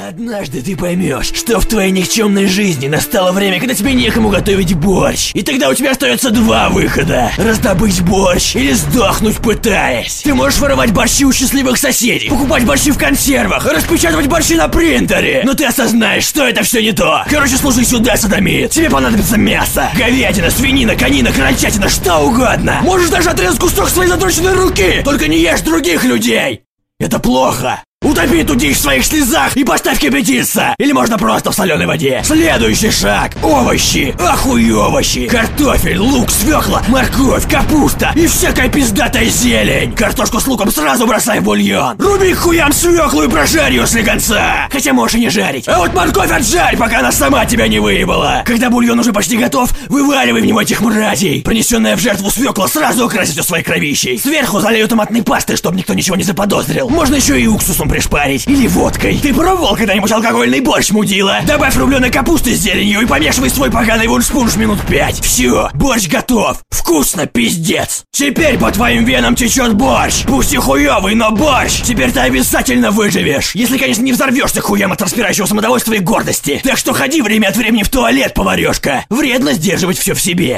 Однажды ты поймешь, что в твоей никчемной жизни настало время, когда тебе некому готовить борщ. И тогда у тебя остается два выхода: раздобыть борщ или сдохнуть пытаясь. Ты можешь воровать борщи у счастливых соседей, покупать борщи в консервах, распечатывать борщи на принтере. Но ты осознаешь, что это все не то. Короче, слушай сюда, садомит. Тебе понадобится мясо: говядина, свинина, конина, крольчатина, что угодно. Можешь даже отрезать кусок своей задроченной руки. Только не ешь других людей. Это плохо. Утопи эту дичь в своих слезах и поставь кипятиться! Или можно просто в соленой воде. Следующий шаг: овощи, овощи, картофель, лук, свекла, морковь, капуста и всякая пиздатая зелень. Картошку с луком сразу бросай в бульон. Руби к хуям свеклу и прожарь ее слегонца. Хотя можешь и не жарить. А вот морковь отжарь, пока она сама тебя не выебала. Когда бульон уже почти готов, вываливай в него этих мразей. Принесенная в жертву свекла сразу украсить все своей кровищей. Сверху залью томатной пастой, чтобы никто ничего не заподозрил. Можно еще и уксусом пришпарить. Или водкой. Ты пробовал когда-нибудь алкогольный борщ, мудила? Добавь рубленой капусты с зеленью и помешивай свой поганый вуншпунш минут 5. Все, борщ готов. Вкусно, пиздец. Теперь по твоим венам течет борщ. Пусть и хуёвый, но борщ. Теперь ты обязательно выживешь. Если, конечно, не взорвешься хуям от распирающего самодовольства и гордости. Так что ходи время от времени в туалет, поварёшка. Вредно сдерживать все в себе.